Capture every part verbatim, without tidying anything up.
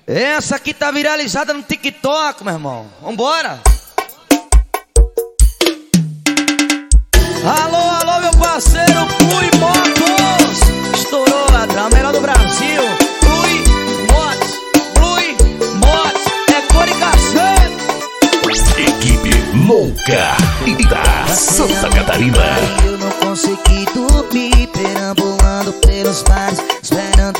Essa aqui tá viralizada no TikTok, meu irmão. Vambora! Alô, alô, meu parceiro Plui Motos. Estourou, ladrão, melhor do Brasil. Plui Motos, Plui Motos, é comunicação. Equipe louca da Santa Catarina. Eu não consegui dormir, perambulando pelos bares, esperando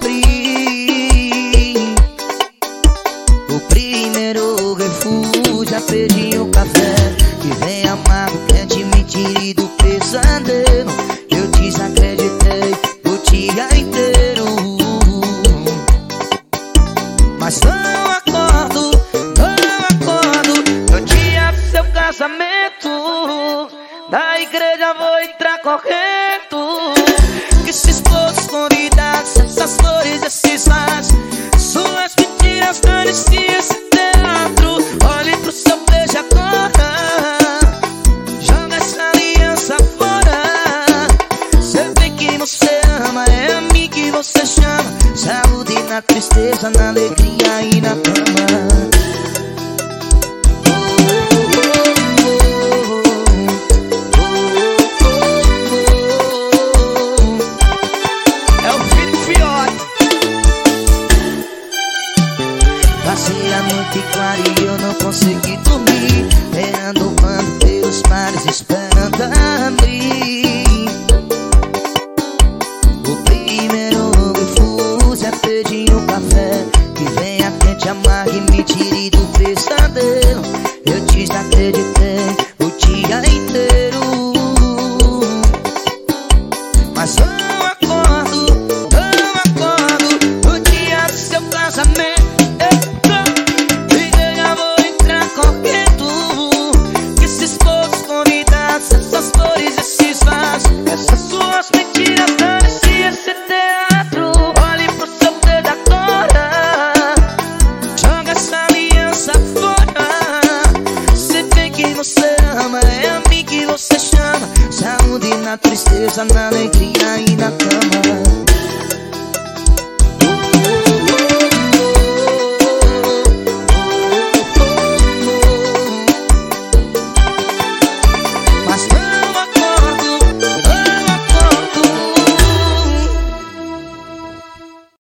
abrir. O primeiro refúgio, já perdi o café, que vem amargo, quente, mentira do pesadelo. Eu desacreditei o dia inteiro, mas não acordo, não acordo. No dia do seu casamento, da igreja vou entrar correndo. Que esses todos convidados, essas flores, esses vasos, suas mentiras, dane-se esse teatro. Olhe pro seu beijo agora, joga essa aliança fora. Cê vê que você ama, é a mim que você chama. Saúde na tristeza, na alegria e na cama. Passei a noite clara e eu não consegui dormir, perambulando pelos mares, esperando abrir. O primeiro refúgio é pedir um café, que venha quente, amargo e me tire do pesadelo. Eu desacreditei o dia inteiro, mas não acordo, não acordo. No dia do seu casamento, essas flores, esses vasos, essas suas mentiras, dane-se esse teatro. Olhe pro seu dedo agora, joga essa aliança fora. Cê vê que você ama, é a mim que você chama. Saúde na tristeza, na alegria